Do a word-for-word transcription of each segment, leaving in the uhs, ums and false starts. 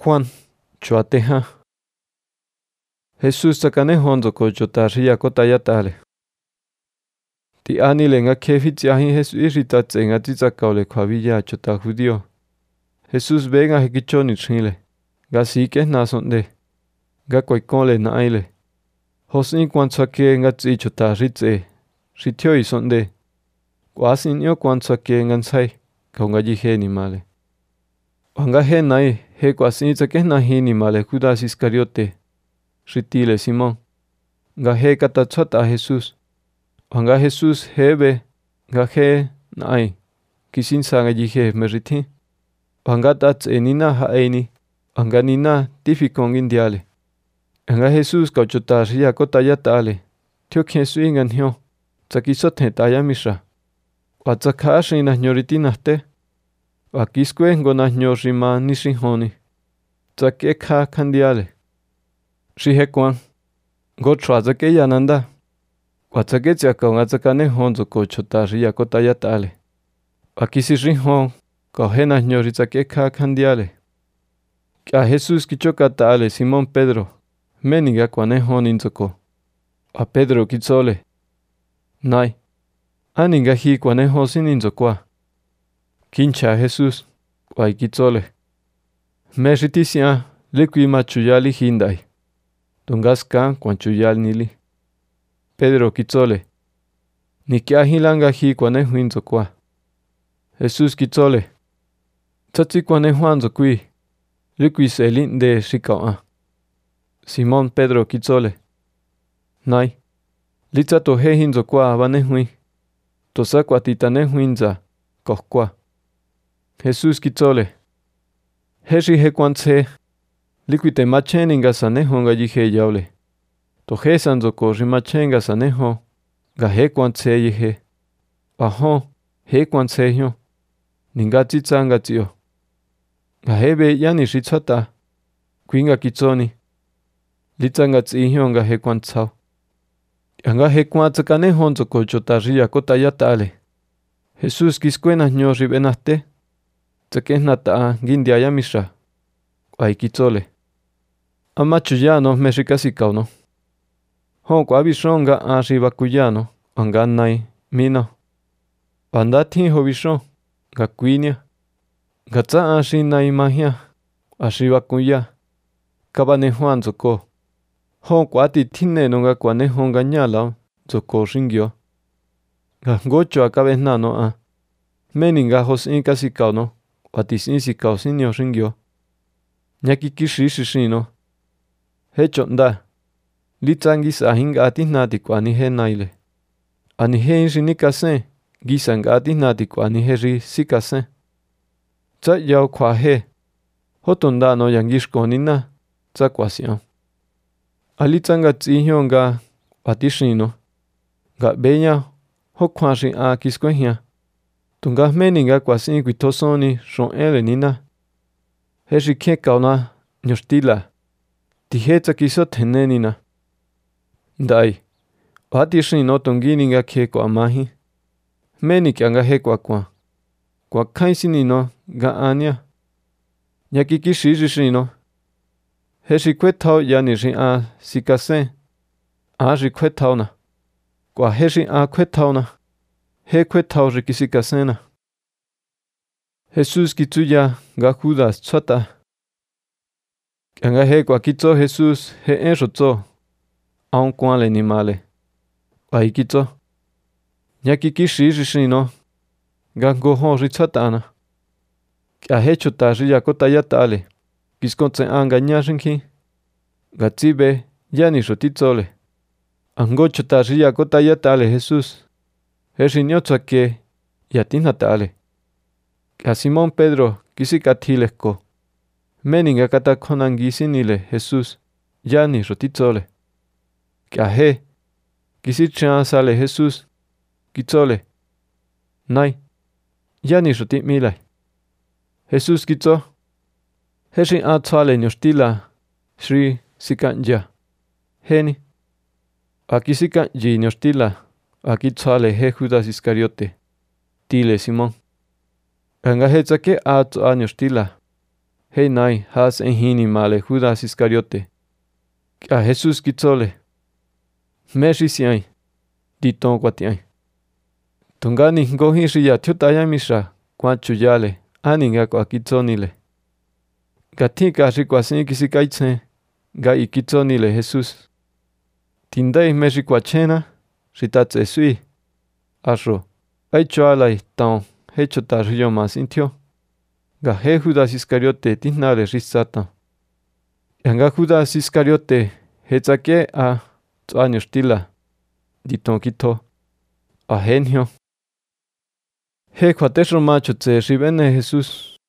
Juan, chuateja. Jesús takane honzo ko chotaria ko tayatale. Ti anile nga kefi ahi Jesús irita tsenga titsakaule kwavilla chota judío. Jesús venga hekichoni chile. Ga sike nasonde. Ga koikole na aile. Hosin kwantsake nga tsi chota ritse. Rityo isonde. Kwasin yo kwantsake ngansai. Kaunga jihe ni male. Wanga he nai he kwasin tsake na hi ni male Judas Iscariote. Ritile Simón. Ga he katatsota Jesús. Wanga Jesús hebe. Ga he nai. Kisin sanga jihe meriti. Wanga tats enina haeni. Wanga nina tifikong indiale. Wanga Jesús kauchota ria kota yatale. Tio Jesús ingan hio. Tsakisot he taya misha. Watsakashi na nyoritinahte. Wakiskwe ngona nyorima nishihoni. Tsakekha kandiale. Shihe kwan. Go trazake yananda. Watsake tsaka ngatsakane honzo ko chota ria kota yatale. Wakisi rihon. Kohena ñoritsake kha kandiale. Kya Jesús kichoka taale Simón Pedro. Meniga kwane honinzoko. A Pedro kitsole. Nai. Aninga hi kwane hosininzokwa. Kincha Jesús. Wai kitsole. Meshitisia likwi machuyali hindai. Tungaska kwanchuyal nili. Pedro kitsole. Nikia hilanga hi kwane huinzokwa. Jesús kitsole. Tsatsi kwane Juanzo kui. Likwi selin de shikawa. Simón Pedro kitsole. Nai. Litsa to he hinzo kwa bane hui. Tosa kwa titane huinza. Kohkwa. Jesús kitsole. Heshi he kwantse. Likwi te macheninga saneho nga jihe yaule. To he sanzo ko rimachenga saneho. Ga he kwantse yihe. Aho. He kwantse hyo. Ninga tsitsanga tsio. Gahebe yani ritsata. Kuinga kitsoni. Litsanga tsihyo nga he kwantsao. Anga he kwantsakane honzo ko chotaria kota yatale. Jesús kiskwena nyo ribenate. Tsakesnata gindia yamisha. Kwai kitsole. Ama chuyano mexikasikauno. Hon kwa bishonga a ribakuyano. Anga nai mino. Pandati ho bishon. Ga kuinia. Gatsa ashi na imahia. Ashi bakuya. Kabane Juan zoko. Hon kwati tine nonga kwane honga nyala. Zoko ringyo. Ga ngocho akabe nano a. Meninga hos inka sikao no. Watis in sikao sinyo ringyo. Nyaki kishi shishino. Hecho nda. Litzangis ahinga atinati kwani he naile. Ani he inshi nikase. Gisanga atinati kwani he ri sikase. Tsa yao kwa he. Hotonda no yangishko nina. Tsa kwa siya. Alitzanga tsihyo nga watishino. Ga benya. Ho kwa shi a kiskwehya. Tunga meninga kwa sin kuitosoni shon ele nina. He shi kekao na nyoštila. Tihe tsa kiso tene nina. Ndai. Watishino tungininga keko amahi. Menik anga he kwa kwa. Kwa kaisi nino ga anya. Nyaki kishi rishino. He shi kwetao yani ri a sikase. A ri kwetao na. Kwa he shi a kwetao na. He kwetao ri kisikase na. Jesús kitsuya ga Judas tsota. Anga he kwa kitso Jesús he enro tso. Aun kwale ni male. Kwa ikitso. Nyaki kishi rishino. Ga goho ritsatana. Kya hecho ta ria kota yatale. Kiskontse anga nyashinki. Ga tsibe yani rotitsole. Angocho ta ria kota yatale Jesús. Heshinyotsake yatinatale. Kya Simón Pedro kisikatileko. Meninga katakonangisinile Jesús. Yani rotitsole. Kya he. Kisichansale Jesús. Kitsole. Nai. Yani rotit milai. Jesús kitso. Heshi a tsale nyoštila. Shri sikanja. Heni. Aki sikanji nyoštila. Aki tsale he Judas Iscariote. Tile Simón. Anga he tsake a tso a nyoštila. Hey nai has en hini male Judas Iscariote. A Jesús kitzole. Meshi siai. Diton kwatiai. Tungani ngohi shiya tiotaya misha. Kwanchu yale. Aninga kwa kitzonile. Gatika rikwasin kisikaitse. Ga ikitzonile Jesús. Tindai meshi kwachena. Ritatse sui. Asho. Aicho alai taon. Hecho tarrio mas intio. Ga he Judas Iscariote tinare risata. Yanga Judas Iscariote hetzake a tsuanyo stila. Diton kito. A genio. He kwatesho macho tse ribene Jesús.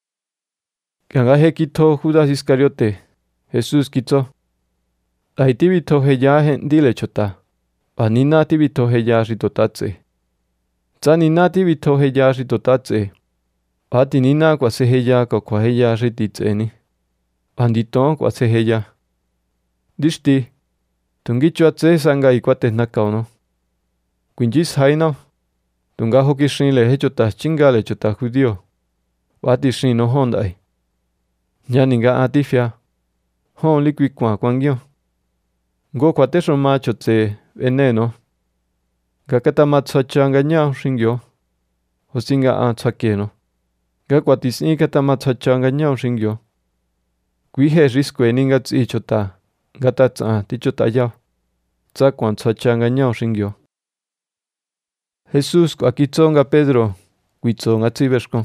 Yanga he kito Judas Iscariote. Jesús kito. Ahitibito heya hendile chota. Anina tibito heya ritotatse. Tsanina tibito heya ritotatse. Atinina kwa seheya kwa kwa heya rititseni. Anditon kwa seheya. Dishti. Tungicho atse sanga ikwate nakauno. Quinjis haino. Tunga hoki shinle hechota chingale chota judío. Wati shino hondai. Nyaninga atifia. Hon likwi kwa kwangyo. Go kwa tesho macho tse veneno. Gakata matsachanga nyao shingyo. Hosinga a tsakeno. Gakwa tisni kata matsachanga nyao shingyo. Kuihe riskwe ninga tsi chota. Gata tsa tichota yao. Tsa kwan tsachanga nyao shingyo. Jesús kwa kitzonga Pedro. Kuitzonga tsibeshko.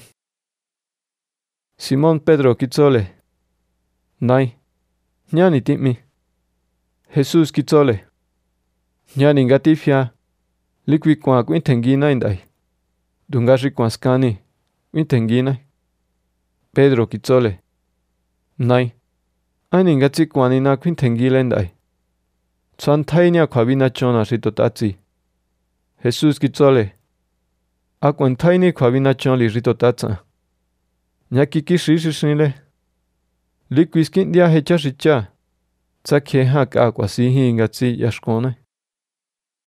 Simón Pedro kitzole. Nai. Nyani timi. Jesús kitzole. Nyani ngatifia. Likwi kwa kuintengina indai. Dungashi kwa skani. Kuintengina. Pedro kitzole. Nai. Ani ngatsi kwa nina kuintengila indai. Tsuantainia kwa vina chona ritotatsi. Jesús kitzole. Akwantaini kwa vina chon li ritotatsa. Nyaki kishishishinle. Likwiskin dia hecha shicha. Tsakhe haka kwa sihi ngatsi yashkone.